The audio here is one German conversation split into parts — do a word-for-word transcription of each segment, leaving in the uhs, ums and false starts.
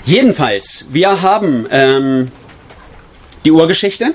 Jedenfalls, wir haben ähm, die Urgeschichte.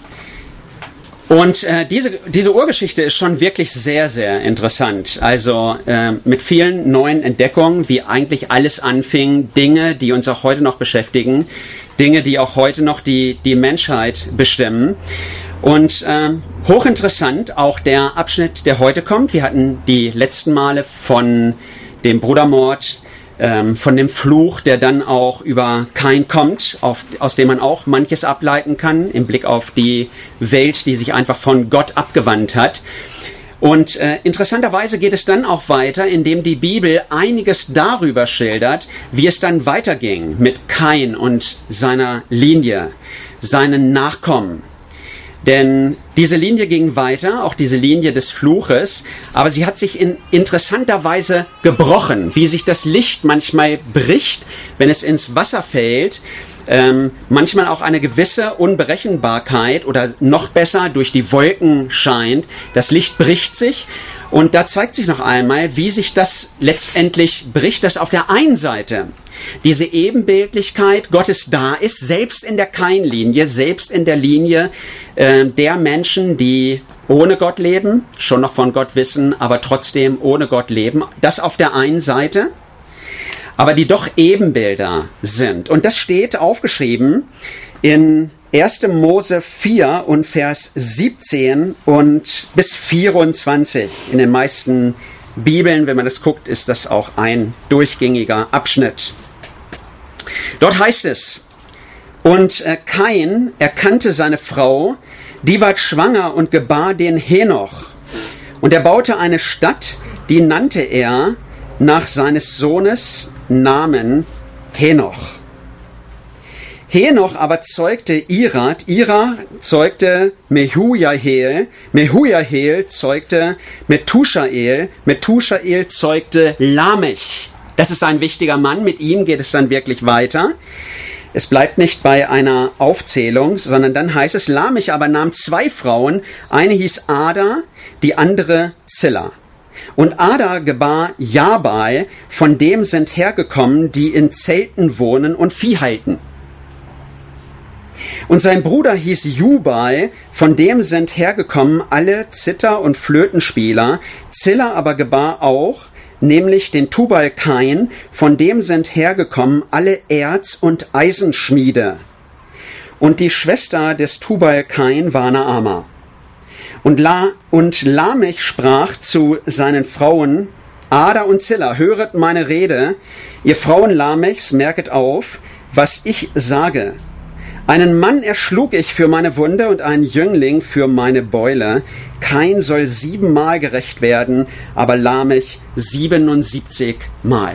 Und äh, diese, diese Urgeschichte ist schon wirklich sehr, sehr interessant. Also äh, mit vielen neuen Entdeckungen, wie eigentlich alles anfing, Dinge, die uns auch heute noch beschäftigen, Dinge, die auch heute noch die, die Menschheit bestimmen. Und äh, hochinteressant auch der Abschnitt, der heute kommt. Wir hatten die letzten Male von dem Brudermord, ähm, von dem Fluch, der dann auch über Kain kommt, auf, aus dem man auch manches ableiten kann, im Blick auf die Welt, die sich einfach von Gott abgewandt hat. Und äh, interessanterweise geht es dann auch weiter, indem die Bibel einiges darüber schildert, wie es dann weiterging mit Kain und seiner Linie, seinen Nachkommen. Denn diese Linie ging weiter, auch diese Linie des Fluches, aber sie hat sich in interessanter Weise gebrochen, wie sich das Licht manchmal bricht, wenn es ins Wasser fällt, ähm, manchmal auch eine gewisse Unberechenbarkeit oder noch besser durch die Wolken scheint. Das Licht bricht sich und da zeigt sich noch einmal, wie sich das letztendlich bricht, dass auf der einen Seite diese Ebenbildlichkeit Gottes da ist, selbst in der Kain-Linie, selbst in der Linie äh, der Menschen, die ohne Gott leben, schon noch von Gott wissen, aber trotzdem ohne Gott leben. Das auf der einen Seite, aber die doch Ebenbilder sind. Und das steht aufgeschrieben in erster Mose vier und Vers siebzehn und bis vierundzwanzig. In den meisten Bibeln, wenn man das guckt, ist das auch ein durchgängiger Abschnitt. Dort heißt es, und äh, Kain erkannte seine Frau, die ward schwanger und gebar den Henoch. Und er baute eine Stadt, die nannte er nach seines Sohnes Namen Henoch. Henoch aber zeugte Irad, Irad zeugte Mehujael, Mehujael zeugte Methushael, Methushael zeugte Lamech. Das ist ein wichtiger Mann, mit ihm geht es dann wirklich weiter. Es bleibt nicht bei einer Aufzählung, sondern dann heißt es, Lamech aber nahm zwei Frauen, eine hieß Ada, die andere Zilla. Und Ada gebar Jabal, von dem sind hergekommen, die in Zelten wohnen und Vieh halten. Und sein Bruder hieß Jubal, von dem sind hergekommen alle Zither- und Flötenspieler. Zilla aber gebar auch, nämlich den Tubal Kain, von dem sind hergekommen alle Erz- und Eisenschmiede. Und die Schwester des Tubal Kain war Naama. Und, La, und Lamech sprach zu seinen Frauen, Ada und Zilla, höret meine Rede, ihr Frauen Lamechs, merket auf, was ich sage. Einen Mann erschlug ich für meine Wunde und einen Jüngling für meine Beule. Kain soll siebenmal gerecht werden, aber Lamech siebenundsiebzig Mal.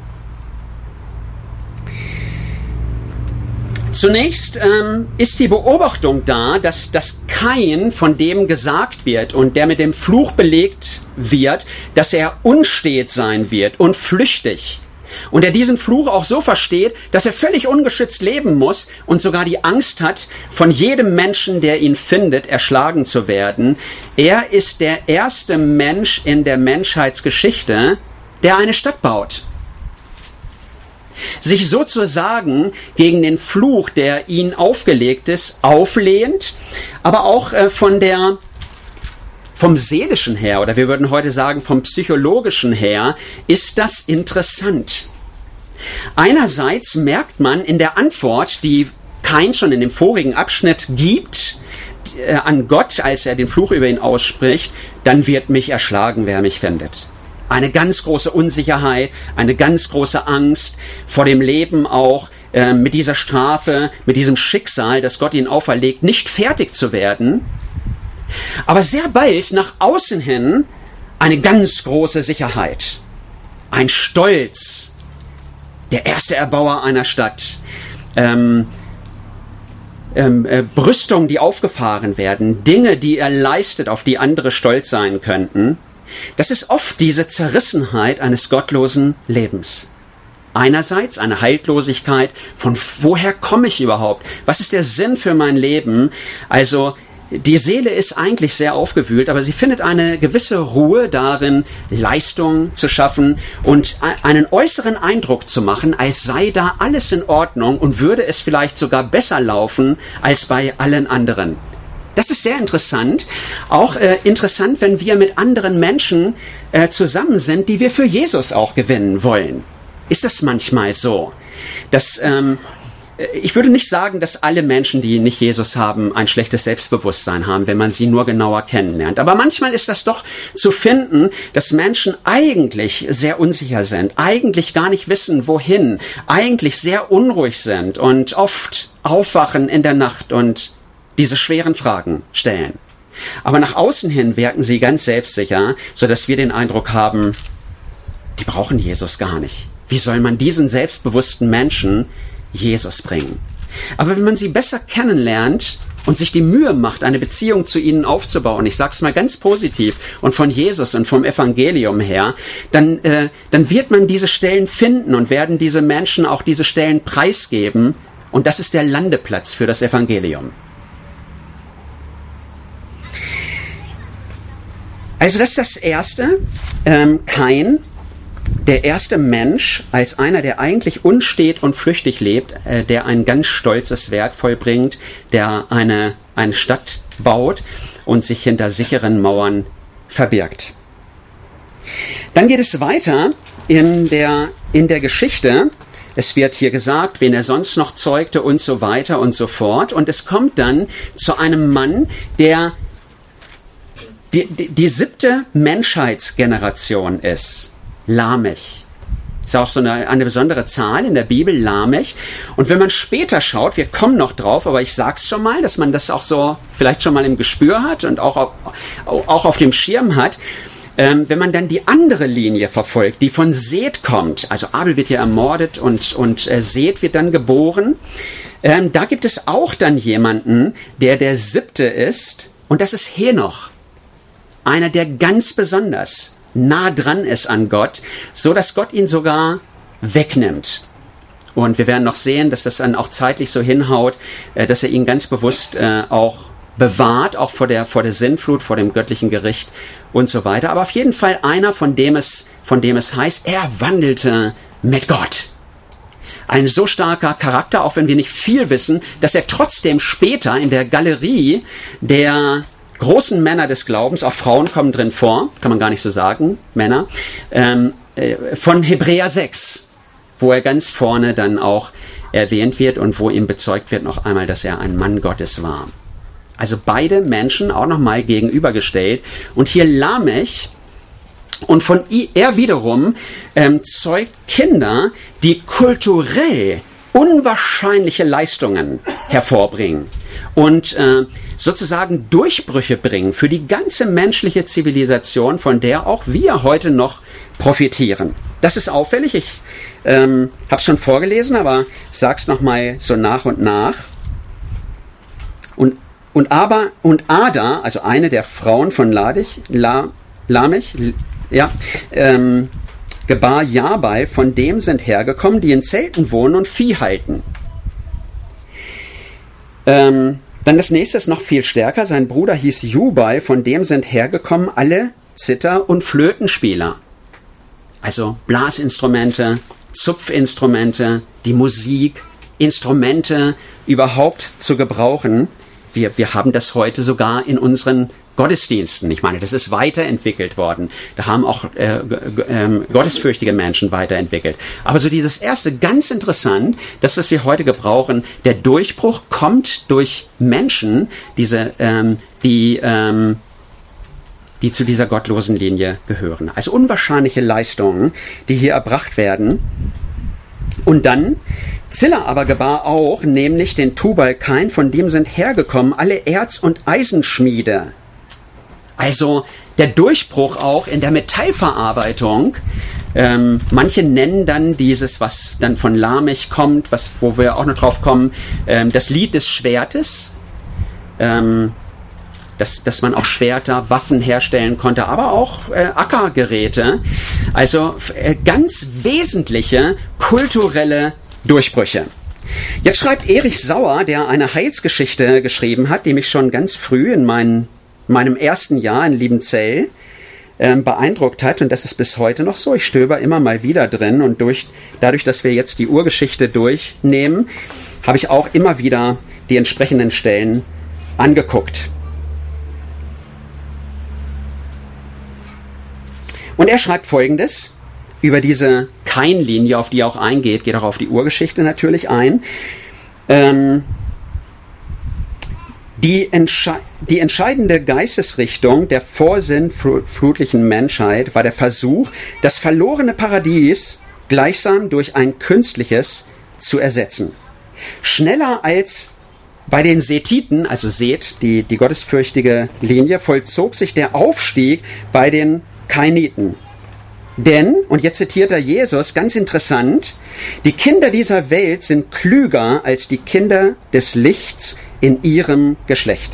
Zunächst ähm, ist die Beobachtung da, dass das Kain, von dem gesagt wird und der mit dem Fluch belegt wird, dass er unstet sein wird und flüchtig. Und er diesen Fluch auch so versteht, dass er völlig ungeschützt leben muss und sogar die Angst hat, von jedem Menschen, der ihn findet, erschlagen zu werden. Er ist der erste Mensch in der Menschheitsgeschichte, der eine Stadt baut. Sich sozusagen gegen den Fluch, der ihn aufgelegt ist, auflehnt, aber auch äh, von der Vom Seelischen her, oder wir würden heute sagen vom Psychologischen her, ist das interessant. Einerseits merkt man in der Antwort, die Kain schon in dem vorigen Abschnitt gibt, äh, an Gott, als er den Fluch über ihn ausspricht, dann wird mich erschlagen, wer mich findet. Eine ganz große Unsicherheit, eine ganz große Angst vor dem Leben auch, äh, mit dieser Strafe, mit diesem Schicksal, das Gott ihn auferlegt, nicht fertig zu werden. Aber sehr bald nach außen hin eine ganz große Sicherheit, ein Stolz, der erste Erbauer einer Stadt, ähm, ähm, äh, Brüstungen, die aufgefahren werden, Dinge, die er leistet, auf die andere stolz sein könnten. Das ist oft diese Zerrissenheit eines gottlosen Lebens. Einerseits eine Haltlosigkeit, von woher komme ich überhaupt? Was ist der Sinn für mein Leben? Also die Seele ist eigentlich sehr aufgewühlt, aber sie findet eine gewisse Ruhe darin, Leistung zu schaffen und einen äußeren Eindruck zu machen, als sei da alles in Ordnung und würde es vielleicht sogar besser laufen als bei allen anderen. Das ist sehr interessant. Auch äh, interessant, wenn wir mit anderen Menschen äh, zusammen sind, die wir für Jesus auch gewinnen wollen. Ist das manchmal so? Dass, ähm, ich würde nicht sagen, dass alle Menschen, die nicht Jesus haben, ein schlechtes Selbstbewusstsein haben, wenn man sie nur genauer kennenlernt. Aber manchmal ist das doch zu finden, dass Menschen eigentlich sehr unsicher sind, eigentlich gar nicht wissen, wohin, eigentlich sehr unruhig sind und oft aufwachen in der Nacht und diese schweren Fragen stellen. Aber nach außen hin wirken sie ganz selbstsicher, sodass wir den Eindruck haben, die brauchen Jesus gar nicht. Wie soll man diesen selbstbewussten Menschen Jesus bringen? Aber wenn man sie besser kennenlernt und sich die Mühe macht, eine Beziehung zu ihnen aufzubauen, ich sage es mal ganz positiv und von Jesus und vom Evangelium her, dann, äh, dann wird man diese Stellen finden und werden diese Menschen auch diese Stellen preisgeben. Und das ist der Landeplatz für das Evangelium. Also das ist das Erste. Ähm, Kain, der erste Mensch, als einer, der eigentlich unstet und flüchtig lebt, äh, der ein ganz stolzes Werk vollbringt, der eine, eine Stadt baut und sich hinter sicheren Mauern verbirgt. Dann geht es weiter in der, in der Geschichte. Es wird hier gesagt, wen er sonst noch zeugte und so weiter und so fort. Und es kommt dann zu einem Mann, der die, die, die siebte Menschheitsgeneration ist. Lamech. Ist auch so eine, eine besondere Zahl in der Bibel, Lamech. Und wenn man später schaut, wir kommen noch drauf, aber ich sag's schon mal, dass man das auch so vielleicht schon mal im Gespür hat und auch auf, auch auf dem Schirm hat. Ähm, wenn man dann die andere Linie verfolgt, die von Seth kommt, also Abel wird hier ermordet und, und äh, Seth wird dann geboren, ähm, da gibt es auch dann jemanden, der der siebte ist, und das ist Henoch. Einer, der ganz besonders nah dran ist an Gott, so dass Gott ihn sogar wegnimmt. Und wir werden noch sehen, dass das dann auch zeitlich so hinhaut, äh, dass er ihn ganz bewusst äh, auch bewahrt, auch vor der, vor der Sinnflut, vor dem göttlichen Gericht und so weiter. Aber auf jeden Fall einer, von dem es, von dem es heißt, er wandelte mit Gott. Ein so starker Charakter, auch wenn wir nicht viel wissen, dass er trotzdem später in der Galerie der großen Männer des Glaubens, auch Frauen kommen drin vor, kann man gar nicht so sagen, Männer, ähm, äh, von Hebräer sechs, wo er ganz vorne dann auch erwähnt wird und wo ihm bezeugt wird noch einmal, dass er ein Mann Gottes war. Also beide Menschen auch nochmal gegenübergestellt. Und hier Lamech, und von er wiederum ähm, zeugt Kinder, die kulturell unwahrscheinliche Leistungen hervorbringen und äh, sozusagen Durchbrüche bringen für die ganze menschliche Zivilisation, von der auch wir heute noch profitieren. Das ist auffällig. Ich ähm, habe es schon vorgelesen, aber sag's nochmal so nach und nach. Und Und aber und Ada, also eine der Frauen von Ladich, La, Lamech, ja, ähm, gebar Jabal, von dem sind hergekommen, die in Zelten wohnen und Vieh halten. Ähm, dann das nächste ist noch viel stärker. Sein Bruder hieß Jubal, von dem sind hergekommen alle Zither- und Flötenspieler. Also Blasinstrumente, Zupfinstrumente, die Musik, Instrumente überhaupt zu gebrauchen. Wir, wir haben das heute sogar in unseren Gottesdiensten. Ich meine, das ist weiterentwickelt worden. Da haben auch äh, äh, gottesfürchtige Menschen weiterentwickelt. Aber so dieses erste, ganz interessant, das, was wir heute gebrauchen, der Durchbruch kommt durch Menschen, diese, ähm, die, ähm, die zu dieser gottlosen Linie gehören. Also unwahrscheinliche Leistungen, die hier erbracht werden. Und dann Zilla aber gebar auch, nämlich den Tubal-Kain, von dem sind hergekommen alle Erz- und Eisenschmiede. Also der Durchbruch auch in der Metallverarbeitung. Ähm, manche nennen dann dieses, was dann von Lamech kommt, was, wo wir auch noch drauf kommen, ähm, das Lied des Schwertes. Ähm, dass, dass man auch Schwerter, Waffen herstellen konnte, aber auch äh, Ackergeräte. Also äh, ganz wesentliche kulturelle Durchbrüche. Jetzt schreibt Erich Sauer, der eine Heilsgeschichte geschrieben hat, die mich schon ganz früh in mein, meinem ersten Jahr in Liebenzell äh, beeindruckt hat. Und das ist bis heute noch so. Ich stöber immer mal wieder drin. Und durch, dadurch, dass wir jetzt die Urgeschichte durchnehmen, habe ich auch immer wieder die entsprechenden Stellen angeguckt. Und er schreibt Folgendes über diese Kain-Linie, auf die er auch eingeht, geht auch auf die Urgeschichte natürlich ein. Ähm, die, entsche- die entscheidende Geistesrichtung der vorsinnflutlichen Menschheit war der Versuch, das verlorene Paradies gleichsam durch ein künstliches zu ersetzen. Schneller als bei den Sethiten, also Seth, die, die gottesfürchtige Linie, vollzog sich der Aufstieg bei den Kainiten. Denn, und jetzt zitiert er Jesus, ganz interessant, die Kinder dieser Welt sind klüger als die Kinder des Lichts in ihrem Geschlecht.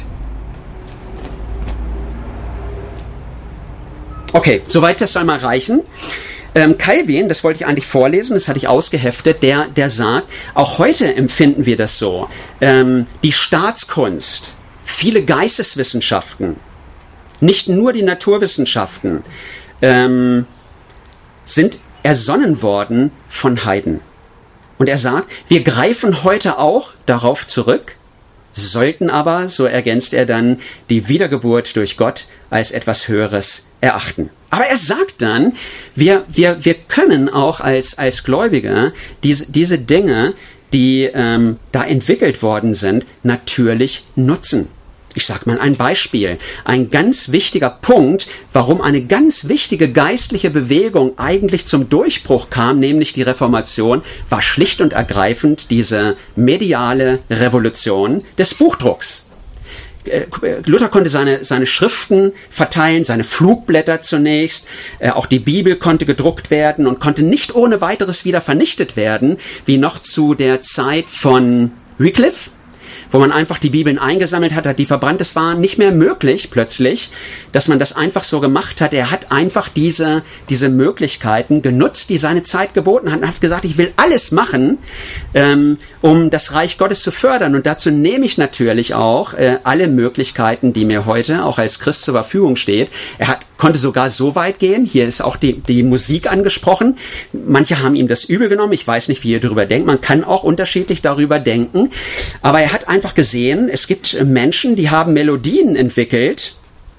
Okay, soweit das soll mal reichen. Ähm, Calvin, das wollte ich eigentlich vorlesen, das hatte ich ausgeheftet, der, der sagt, auch heute empfinden wir das so. Ähm, die Staatskunst, viele Geisteswissenschaften, nicht nur die Naturwissenschaften, ähm, sind ersonnen worden von Heiden. Und er sagt, wir greifen heute auch darauf zurück, sollten aber, so ergänzt er dann, die Wiedergeburt durch Gott als etwas Höheres erachten. Aber er sagt dann, wir, wir, wir können auch als, als Gläubige diese, diese Dinge, die ähm, da entwickelt worden sind, natürlich nutzen. Ich sage mal ein Beispiel. Ein ganz wichtiger Punkt, warum eine ganz wichtige geistliche Bewegung eigentlich zum Durchbruch kam, nämlich die Reformation, war schlicht und ergreifend diese mediale Revolution des Buchdrucks. Luther konnte seine, seine Schriften verteilen, seine Flugblätter zunächst, äh, auch die Bibel konnte gedruckt werden und konnte nicht ohne weiteres wieder vernichtet werden, wie noch zu der Zeit von Wycliffe, wo man einfach die Bibeln eingesammelt hat, hat die verbrannt. Es war nicht mehr möglich plötzlich, dass man das einfach so gemacht hat. Er hat einfach diese, diese Möglichkeiten genutzt, die seine Zeit geboten hat, und hat gesagt, ich will alles machen, ähm, um das Reich Gottes zu fördern. Und dazu nehme ich natürlich auch äh, alle Möglichkeiten, die mir heute auch als Christ zur Verfügung steht. Er hat, konnte sogar so weit gehen, hier ist auch die, die Musik angesprochen. Manche haben ihm das übel genommen, ich weiß nicht, wie ihr darüber denkt. Man kann auch unterschiedlich darüber denken. Aber er hat einfach gesehen, es gibt Menschen, die haben Melodien entwickelt,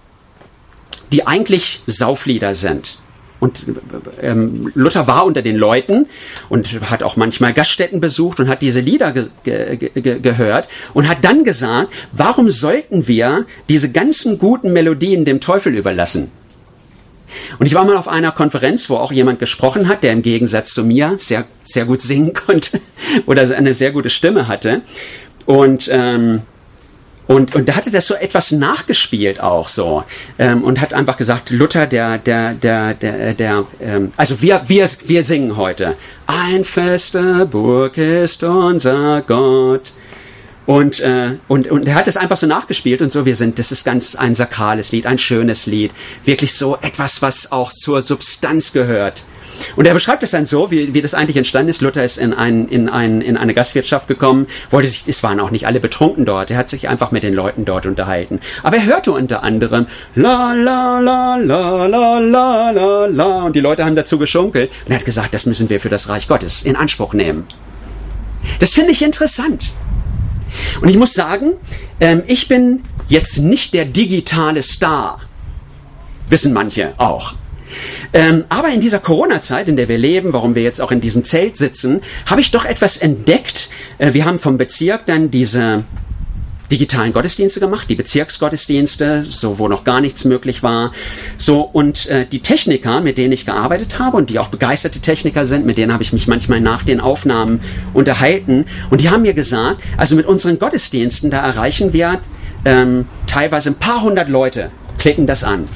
die eigentlich Sauflieder sind. Und ähm, Luther war unter den Leuten und hat auch manchmal Gaststätten besucht und hat diese Lieder ge- ge- ge- gehört und hat dann gesagt, warum sollten wir diese ganzen guten Melodien dem Teufel überlassen? Und ich war mal auf einer Konferenz, wo auch jemand gesprochen hat, der im Gegensatz zu mir sehr, sehr gut singen konnte oder eine sehr gute Stimme hatte. Und ähm, Und, und da hatte das so etwas nachgespielt auch so ähm, und hat einfach gesagt, Luther, der, der, der, der, der ähm, also wir, wir, wir singen heute. Ein feste Burg ist unser Gott. Und, äh, und, und er hat es einfach so nachgespielt und so, wir sind, das ist ganz ein sakrales Lied, ein schönes Lied. Wirklich so etwas, was auch zur Substanz gehört. Und er beschreibt es dann so, wie, wie das eigentlich entstanden ist. Luther ist in, ein, in, ein, in eine Gastwirtschaft gekommen, wollte sich, es waren auch nicht alle betrunken dort, er hat sich einfach mit den Leuten dort unterhalten. Aber er hörte unter anderem la la la la la la la la und die Leute haben dazu geschunkelt und er hat gesagt, das müssen wir für das Reich Gottes in Anspruch nehmen. Das finde ich interessant. Und ich muss sagen, ähm, ich bin jetzt nicht der digitale Star. Wissen manche auch. Ähm, aber in dieser Corona-Zeit, in der wir leben, warum wir jetzt auch in diesem Zelt sitzen, habe ich doch etwas entdeckt. Äh, wir haben vom Bezirk dann diese digitalen Gottesdienste gemacht, die Bezirksgottesdienste, so wo noch gar nichts möglich war. So und äh, die Techniker, mit denen ich gearbeitet habe und die auch begeisterte Techniker sind, mit denen habe ich mich manchmal nach den Aufnahmen unterhalten. Und die haben mir gesagt, also mit unseren Gottesdiensten, da erreichen wir ähm, teilweise ein paar hundert Leute, klicken das an.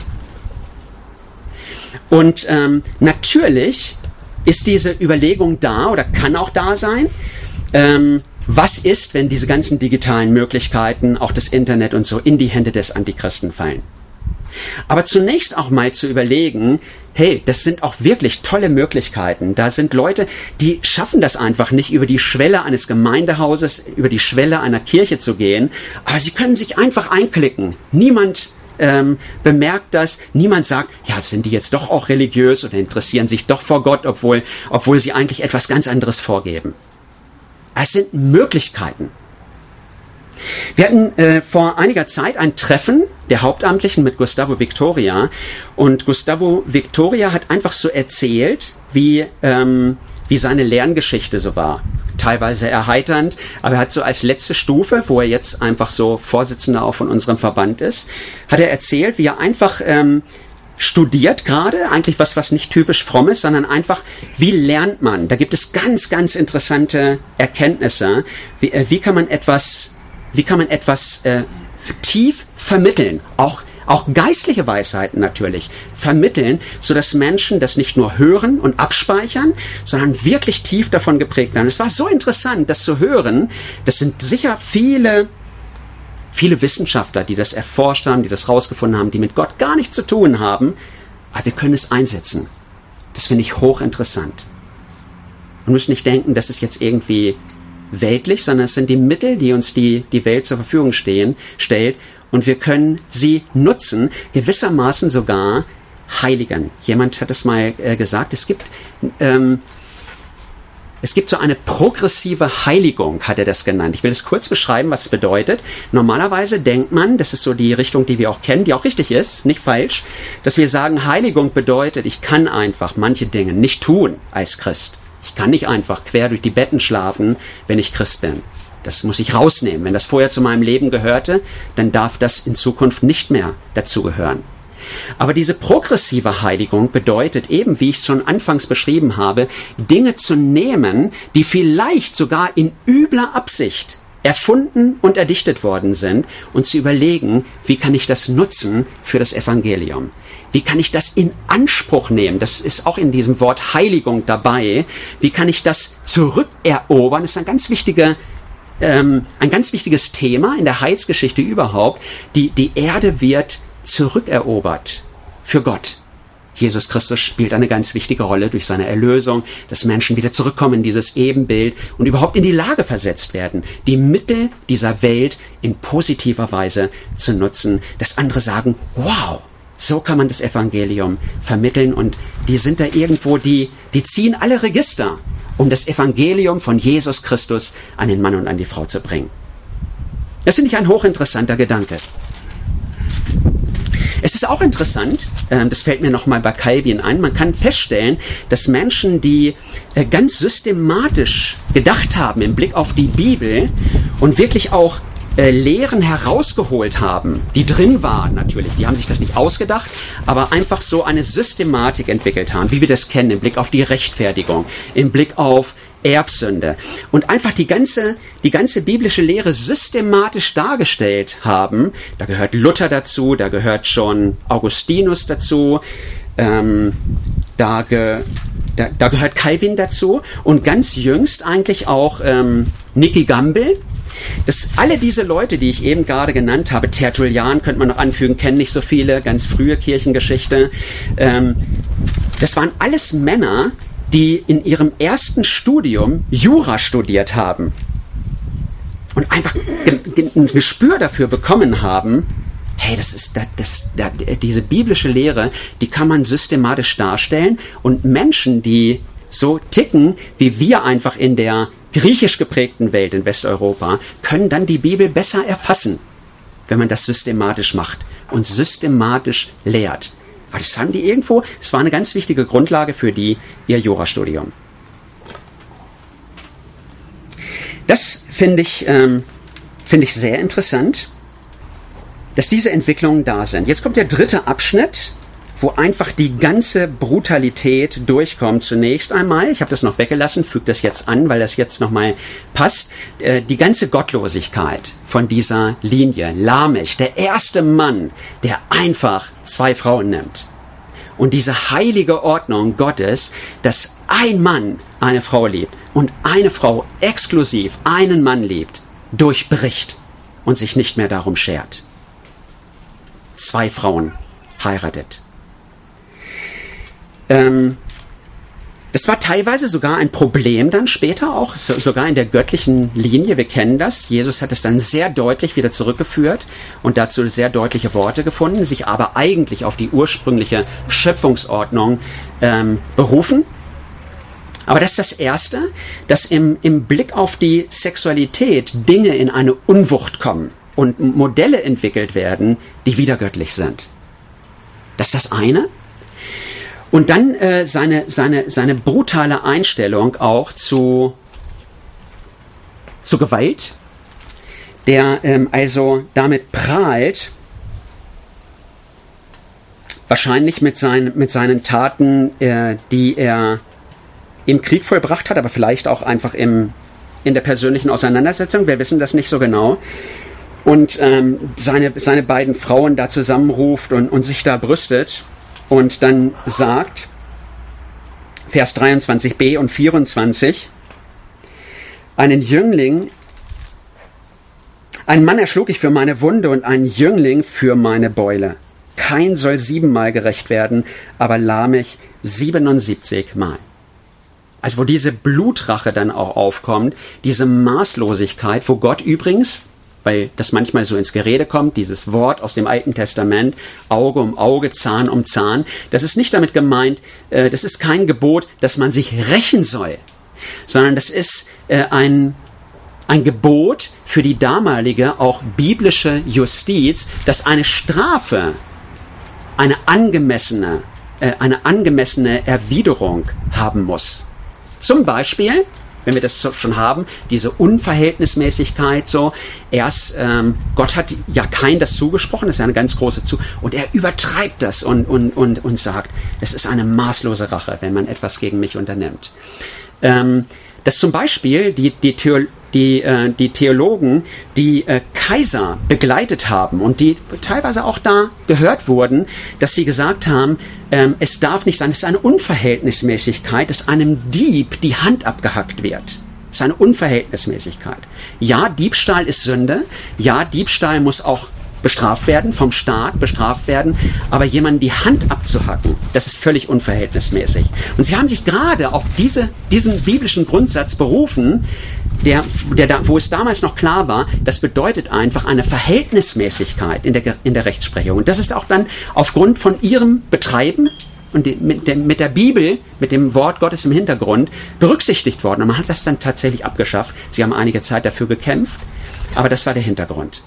Und ähm, natürlich ist diese Überlegung da oder kann auch da sein, ähm, was ist, wenn diese ganzen digitalen Möglichkeiten, auch das Internet und so, in die Hände des Antichristen fallen? Aber zunächst auch mal zu überlegen, hey, das sind auch wirklich tolle Möglichkeiten. Da sind Leute, die schaffen das einfach nicht, über die Schwelle eines Gemeindehauses, über die Schwelle einer Kirche zu gehen, aber sie können sich einfach einklicken. Niemand ähm, bemerkt das, niemand sagt, ja, sind die jetzt doch auch religiös oder interessieren sich doch vor Gott, obwohl, obwohl sie eigentlich etwas ganz anderes vorgeben. Es sind Möglichkeiten. Wir hatten äh, vor einiger Zeit ein Treffen der Hauptamtlichen mit Gustavo Victoria und Gustavo Victoria hat einfach so erzählt, wie, ähm, wie seine Lerngeschichte so war. Teilweise erheiternd, aber er hat so als letzte Stufe, wo er jetzt einfach so Vorsitzender auch von unserem Verband ist, hat er erzählt, wie er einfach ähm, studiert gerade, eigentlich was, was nicht typisch fromm ist, sondern einfach, wie lernt man? Da gibt es ganz, ganz interessante Erkenntnisse. Wie, äh, wie kann man etwas... Wie kann man etwas äh, tief vermitteln, auch, auch geistliche Weisheiten natürlich vermitteln, sodass Menschen das nicht nur hören und abspeichern, sondern wirklich tief davon geprägt werden. Es war so interessant, das zu hören. Das sind sicher viele, viele Wissenschaftler, die das erforscht haben, die das rausgefunden haben, die mit Gott gar nichts zu tun haben, aber wir können es einsetzen. Das finde ich hochinteressant. Wir müssen nicht denken, das ist jetzt irgendwie weltlich, sondern es sind die Mittel, die uns die, die Welt zur Verfügung stehen, stellt und wir können sie nutzen, gewissermaßen sogar heiligen. Jemand hat es mal äh, gesagt, es gibt, ähm, es gibt so eine progressive Heiligung, hat er das genannt. Ich will es kurz beschreiben, was es bedeutet. Normalerweise denkt man, das ist so die Richtung, die wir auch kennen, die auch richtig ist, nicht falsch, dass wir sagen, Heiligung bedeutet, ich kann einfach manche Dinge nicht tun als Christ. Ich kann nicht einfach quer durch die Betten schlafen, wenn ich Christ bin. Das muss ich rausnehmen. Wenn das vorher zu meinem Leben gehörte, dann darf das in Zukunft nicht mehr dazugehören. Aber diese progressive Heiligung bedeutet eben, wie ich es schon anfangs beschrieben habe, Dinge zu nehmen, die vielleicht sogar in übler Absicht erfunden und erdichtet worden sind und zu überlegen, wie kann ich das nutzen für das Evangelium? Wie kann ich das in Anspruch nehmen? Das ist auch in diesem Wort Heiligung dabei. Wie kann ich das zurückerobern? Das ist ein ganz wichtiger, ähm, ein ganz wichtiges Thema in der Heilsgeschichte überhaupt. Die, die Erde wird zurückerobert für Gott. Jesus Christus spielt eine ganz wichtige Rolle durch seine Erlösung, dass Menschen wieder zurückkommen in dieses Ebenbild und überhaupt in die Lage versetzt werden, die Mittel dieser Welt in positiver Weise zu nutzen, dass andere sagen, wow, so kann man das Evangelium vermitteln und die sind da irgendwo, die, die ziehen alle Register, um das Evangelium von Jesus Christus an den Mann und an die Frau zu bringen. Das finde ich ein hochinteressanter Gedanke. Es ist auch interessant, äh, das fällt mir nochmal bei Calvin ein, man kann feststellen, dass Menschen, die äh, ganz systematisch gedacht haben im Blick auf die Bibel und wirklich auch äh, Lehren herausgeholt haben, die drin waren natürlich, die haben sich das nicht ausgedacht, aber einfach so eine Systematik entwickelt haben, wie wir das kennen, im Blick auf die Rechtfertigung, im Blick auf Erbsünde und einfach die ganze, die ganze biblische Lehre systematisch dargestellt haben. Da gehört Luther dazu, da gehört schon Augustinus dazu, ähm, da, ge, da, da gehört Calvin dazu und ganz jüngst eigentlich auch ähm, Nicky Gamble. Das, alle diese Leute, die ich eben gerade genannt habe, Tertullian könnte man noch anfügen, kennen nicht so viele, ganz frühe Kirchengeschichte. Ähm, das waren alles Männer, die in ihrem ersten Studium Jura studiert haben und einfach ein Gespür dafür bekommen haben, hey, das ist das, das, das, diese biblische Lehre, die kann man systematisch darstellen und Menschen, die so ticken, wie wir einfach in der griechisch geprägten Welt in Westeuropa, können dann die Bibel besser erfassen, wenn man das systematisch macht und systematisch lehrt. Aber das haben die irgendwo, es war eine ganz wichtige Grundlage für die, ihr Jurastudium. Das finde ich, ähm, finde ich sehr interessant, dass diese Entwicklungen da sind. Jetzt kommt der dritte Abschnitt, wo einfach die ganze Brutalität durchkommt. Zunächst einmal, ich habe das noch weggelassen, füge das jetzt an, weil das jetzt nochmal passt, äh, die ganze Gottlosigkeit von dieser Linie. Lamech, der erste Mann, der einfach zwei Frauen nimmt. Und diese heilige Ordnung Gottes, dass ein Mann eine Frau liebt und eine Frau exklusiv einen Mann liebt, durchbricht und sich nicht mehr darum schert. Zwei Frauen heiratet. Ähm, Das war teilweise sogar ein Problem dann später auch, so, sogar in der göttlichen Linie. Wir kennen das. Jesus hat es dann sehr deutlich wieder zurückgeführt und dazu sehr deutliche Worte gefunden, sich aber eigentlich auf die ursprüngliche Schöpfungsordnung ähm, berufen. Aber das ist das Erste, dass im, im Blick auf die Sexualität Dinge in eine Unwucht kommen und Modelle entwickelt werden, die wieder göttlich sind. Das ist das eine. Und dann äh, seine, seine, seine brutale Einstellung auch zu, zu Gewalt, der ähm, also damit prahlt, wahrscheinlich mit, sein, mit seinen Taten, äh, die er im Krieg vollbracht hat, aber vielleicht auch einfach im, in der persönlichen Auseinandersetzung, wir wissen das nicht so genau, und ähm, seine, seine beiden Frauen da zusammenruft und, und sich da brüstet. Und dann sagt, Vers dreiundzwanzig b und vierundzwanzig, einen Jüngling, einen Mann erschlug ich für meine Wunde und einen Jüngling für meine Beule. Kain soll siebenmal gerecht werden, aber Lamech siebenundsiebzig Mal. Also wo diese Blutrache dann auch aufkommt, diese Maßlosigkeit, wo Gott übrigens, weil das manchmal so ins Gerede kommt, dieses Wort aus dem Alten Testament, Auge um Auge, Zahn um Zahn, das ist nicht damit gemeint, äh, das ist kein Gebot, dass man sich rächen soll, sondern das ist äh, ein, ein Gebot für die damalige, auch biblische Justiz, dass eine Strafe eine angemessene, äh, eine angemessene Erwiderung haben muss. Zum Beispiel, wenn wir das schon haben, diese Unverhältnismäßigkeit so, erst, ähm, Gott hat ja Kain das zugesprochen, das ist ja eine ganz große Zu, und er übertreibt das und, und, und, und sagt, es ist eine maßlose Rache, wenn man etwas gegen mich unternimmt. Ähm, dass zum Beispiel die, die, Theol- die, äh, die Theologen, die äh, Kaiser begleitet haben und die teilweise auch da gehört wurden, dass sie gesagt haben, ähm, es darf nicht sein, es ist eine Unverhältnismäßigkeit, dass einem Dieb die Hand abgehackt wird. Es ist eine Unverhältnismäßigkeit. Ja, Diebstahl ist Sünde. Ja, Diebstahl muss auch bestraft werden, vom Staat bestraft werden, aber jemanden die Hand abzuhacken, das ist völlig unverhältnismäßig. Und sie haben sich gerade auf diese, diesen biblischen Grundsatz berufen, der, der, wo es damals noch klar war, das bedeutet einfach eine Verhältnismäßigkeit in der, in der Rechtsprechung. Und das ist auch dann aufgrund von ihrem Betreiben und die, mit, der, mit der Bibel, mit dem Wort Gottes im Hintergrund berücksichtigt worden. Und man hat das dann tatsächlich abgeschafft. Sie haben einige Zeit dafür gekämpft, aber das war der Hintergrund.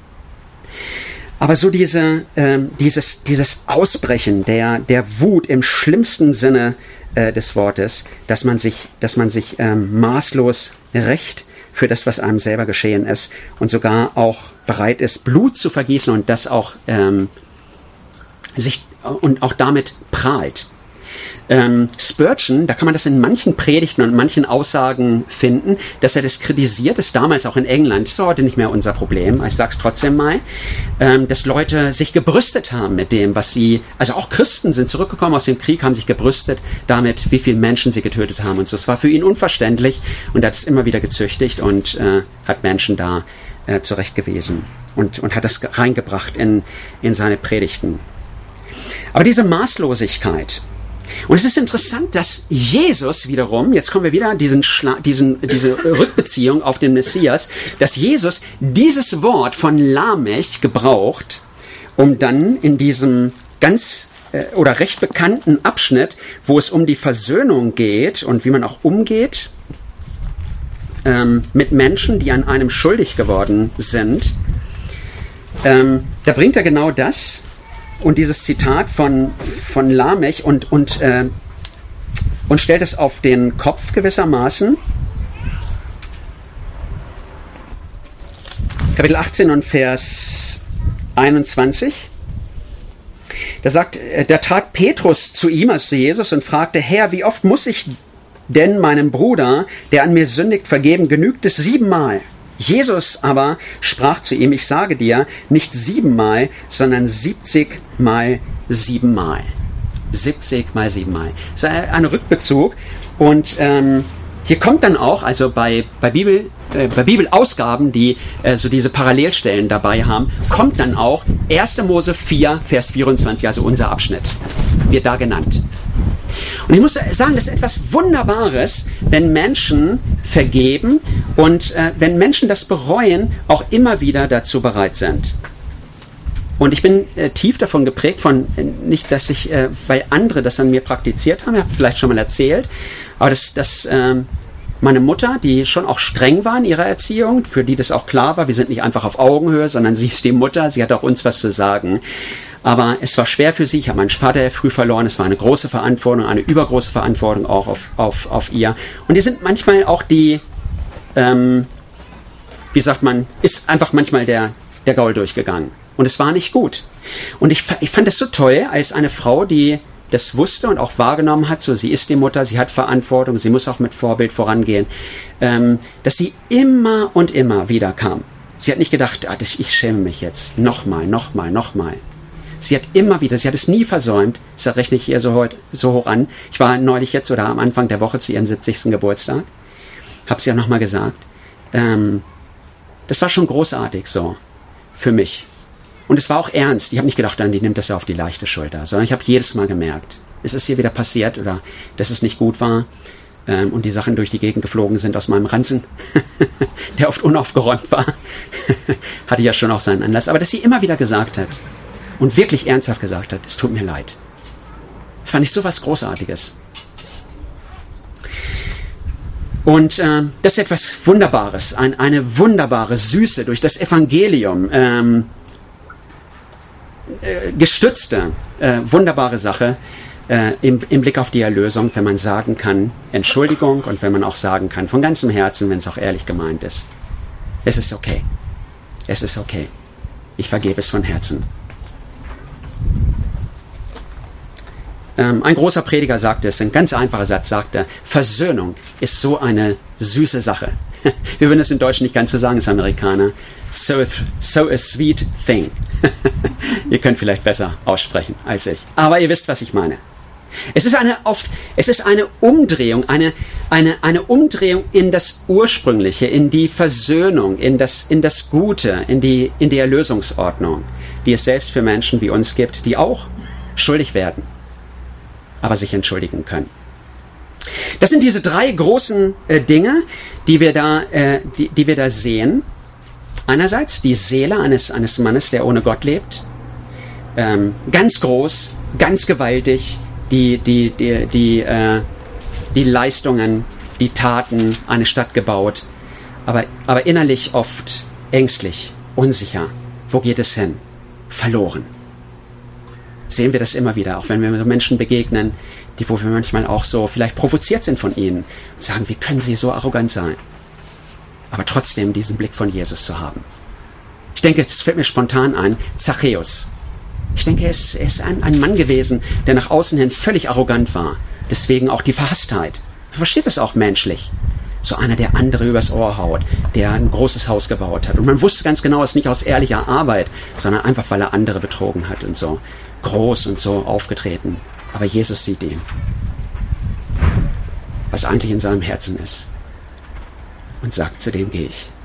Aber so diese, ähm, dieses, dieses Ausbrechen der, der Wut im schlimmsten Sinne äh, des Wortes, dass man sich, dass man sich ähm, maßlos rächt für das, was einem selber geschehen ist und sogar auch bereit ist, Blut zu vergießen und das auch ähm, sich und auch damit prahlt. Ähm, Spurgeon, da kann man das in manchen Predigten und manchen Aussagen finden, dass er das kritisiert, ist damals auch in England, das ist heute nicht mehr unser Problem, ich sag's trotzdem mal, ähm, dass Leute sich gebrüstet haben mit dem, was sie, also auch Christen sind zurückgekommen aus dem Krieg, haben sich gebrüstet damit, wie viele Menschen sie getötet haben und so. Es war für ihn unverständlich und er hat es immer wieder gezüchtigt und äh, hat Menschen da äh, zurechtgewiesen und, und hat das reingebracht in, in seine Predigten. Aber diese Maßlosigkeit, und es ist interessant, dass Jesus wiederum, jetzt kommen wir wieder an diesen Schla- diesen, diese Rückbeziehung auf den Messias, dass Jesus dieses Wort von Lamech gebraucht, um dann in diesem ganz äh, oder recht bekannten Abschnitt, wo es um die Versöhnung geht und wie man auch umgeht ähm, mit Menschen, die an einem schuldig geworden sind, ähm, da bringt er genau das. Und dieses Zitat von, von Lamech und, und, äh, und stellt es auf den Kopf gewissermaßen. Kapitel achtzehn und Vers einundzwanzig. Da sagt, da trat Petrus zu ihm, also zu Jesus, und fragte, Herr, wie oft muss ich denn meinem Bruder, der an mir sündigt, vergeben? Genügt es siebenmal? Jesus aber sprach zu ihm, ich sage dir, nicht siebenmal, sondern siebzig mal siebenmal. siebzig mal siebenmal. Das ist ein Rückbezug und ähm, hier kommt dann auch, also bei, bei, Bibel, äh, bei Bibelausgaben, die äh, so diese Parallelstellen dabei haben, kommt dann auch erster Mose vier, Vers vierundzwanzig, also unser Abschnitt, wird da genannt. Und ich muss sagen, das ist etwas Wunderbares, wenn Menschen vergeben und äh, wenn Menschen das bereuen, auch immer wieder dazu bereit sind. Und ich bin äh, tief davon geprägt, von äh, nicht, dass ich, äh, weil andere das an mir praktiziert haben, ich habe vielleicht schon mal erzählt, aber dass, dass äh, meine Mutter, die schon auch streng war in ihrer Erziehung, für die das auch klar war, wir sind nicht einfach auf Augenhöhe, sondern sie ist die Mutter, sie hat auch uns was zu sagen. Aber es war schwer für sie, ich habe meinen Vater ja früh verloren, es war eine große Verantwortung, eine übergroße Verantwortung auch auf, auf, auf ihr. Und die sind manchmal auch die, ähm, wie sagt man, ist einfach manchmal der, der Gaul durchgegangen. Und es war nicht gut. Und ich, ich fand es so toll, als eine Frau, die das wusste und auch wahrgenommen hat, so sie ist die Mutter, sie hat Verantwortung, sie muss auch mit Vorbild vorangehen, ähm, dass sie immer und immer wieder kam. Sie hat nicht gedacht, ah, das, ich schäme mich jetzt, nochmal, nochmal, nochmal. Sie hat immer wieder, sie hat es nie versäumt, das rechne ich ihr so, heute, so hoch an. Ich war neulich jetzt oder am Anfang der Woche zu ihrem siebzigsten Geburtstag, habe sie ja nochmal gesagt. Ähm, das war schon großartig so für mich. Und es war auch ernst. Ich habe nicht gedacht, die nimmt das ja auf die leichte Schulter, sondern ich habe jedes Mal gemerkt, es ist ihr wieder passiert oder dass es nicht gut war ähm, und die Sachen durch die Gegend geflogen sind aus meinem Ranzen, der oft unaufgeräumt war. Hatte ja schon auch seinen Anlass. Aber dass sie immer wieder gesagt hat und wirklich ernsthaft gesagt hat, es tut mir leid. Das fand ich so was Großartiges. Und äh, das ist etwas Wunderbares, ein, eine wunderbare Süße durch das Evangelium, ähm, äh, gestützte, äh, wunderbare Sache äh, im, im Blick auf die Erlösung, wenn man sagen kann, Entschuldigung, und wenn man auch sagen kann, von ganzem Herzen, wenn es auch ehrlich gemeint ist, es ist okay, es ist okay, ich vergebe es von Herzen. Ähm, ein großer Prediger sagte es, ein ganz einfacher Satz sagte, Versöhnung ist so eine süße Sache. Wir würden es in Deutsch nicht ganz so sagen, als Amerikaner. So a, so a sweet thing. Ihr könnt vielleicht besser aussprechen als ich. Aber ihr wisst, was ich meine. Es ist eine, oft, es ist eine Umdrehung, eine, eine, eine Umdrehung in das Ursprüngliche, in die Versöhnung, in das, in das Gute, in die, in die Erlösungsordnung, die es selbst für Menschen wie uns gibt, die auch schuldig werden, aber sich entschuldigen können. Das sind diese drei großen äh, Dinge, die wir da, äh, die, die wir da sehen. Einerseits die Seele eines, eines Mannes, der ohne Gott lebt. Ähm, ganz groß, ganz gewaltig, die, die, die, die, äh, die Leistungen, die Taten, eine Stadt gebaut, aber, aber innerlich oft ängstlich, unsicher. Wo geht es hin? Verloren. Sehen wir das immer wieder, auch wenn wir so Menschen begegnen, die, wo wir manchmal auch so vielleicht provoziert sind von ihnen und sagen, wie können sie so arrogant sein? Aber trotzdem diesen Blick von Jesus zu haben. Ich denke, es fällt mir spontan ein, Zachäus. Ich denke, er ist, er ist ein, ein Mann gewesen, der nach außen hin völlig arrogant war. Deswegen auch die Verhasstheit. Man versteht das auch menschlich. So einer, der andere übers Ohr haut, der ein großes Haus gebaut hat. Und man wusste ganz genau, es ist nicht aus ehrlicher Arbeit, sondern einfach, weil er andere betrogen hat und so. Groß und so aufgetreten. Aber Jesus sieht ihn, was eigentlich in seinem Herzen ist, und sagt, zu dem gehe ich.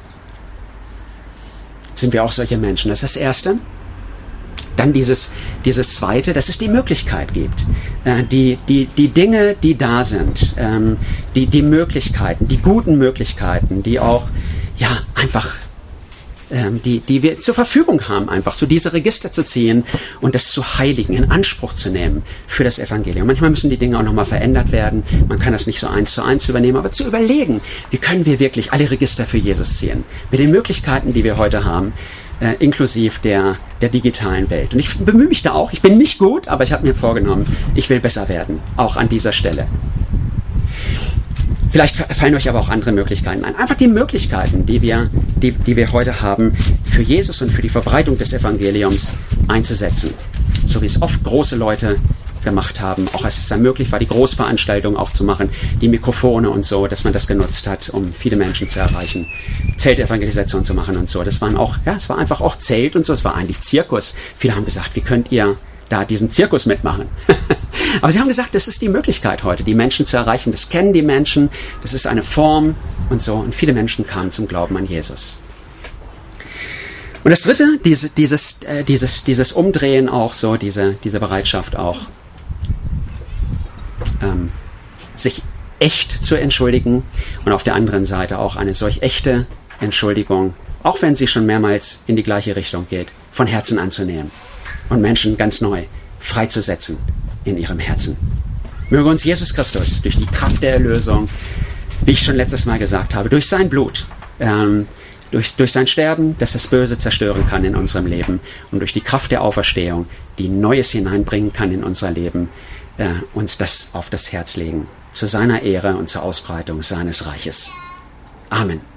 Sind wir auch solche Menschen? Das ist das Erste. Dann dieses, dieses Zweite, dass es die Möglichkeit gibt. Äh, die, die, die Dinge, die da sind, ähm, die, die Möglichkeiten, die guten Möglichkeiten, die auch ja einfach ähm, die, die wir zur Verfügung haben, einfach so diese Register zu ziehen und das zu heiligen, in Anspruch zu nehmen für das Evangelium. Manchmal müssen die Dinge auch nochmal verändert werden. Man kann das nicht so eins zu eins übernehmen, aber zu überlegen, wie können wir wirklich alle Register für Jesus ziehen? Mit den Möglichkeiten, die wir heute haben, äh, inklusive der, der digitalen Welt. Und ich bemühe mich da auch. Ich bin nicht gut, aber ich habe mir vorgenommen, ich will besser werden, auch an dieser Stelle. Vielleicht fallen euch aber auch andere Möglichkeiten ein. Einfach die Möglichkeiten, die wir, die, die wir heute haben, für Jesus und für die Verbreitung des Evangeliums einzusetzen. So wie es oft große Leute gemacht haben, auch als es dann möglich war, die Großveranstaltungen auch zu machen, die Mikrofone und so, dass man das genutzt hat, um viele Menschen zu erreichen, Zeltevangelisation zu machen und so. Das waren auch, ja, es war einfach auch Zelt und so, es war eigentlich Zirkus. Viele haben gesagt, wie könnt ihr da diesen Zirkus mitmachen. Aber sie haben gesagt, das ist die Möglichkeit heute, die Menschen zu erreichen. Das kennen die Menschen, das ist eine Form und so. Und viele Menschen kamen zum Glauben an Jesus. Und das Dritte, diese, dieses, äh, dieses, dieses Umdrehen auch so, diese, diese Bereitschaft auch, ähm, sich echt zu entschuldigen und auf der anderen Seite auch eine solch echte Entschuldigung, auch wenn sie schon mehrmals in die gleiche Richtung geht, von Herzen anzunehmen und Menschen ganz neu freizusetzen in ihrem Herzen. Möge uns Jesus Christus durch die Kraft der Erlösung, wie ich schon letztes Mal gesagt habe, durch sein Blut, ähm, durch, durch sein Sterben, das das Böse zerstören kann in unserem Leben und durch die Kraft der Auferstehung, die Neues hineinbringen kann in unser Leben, äh, uns das auf das Herz legen, zu seiner Ehre und zur Ausbreitung seines Reiches. Amen.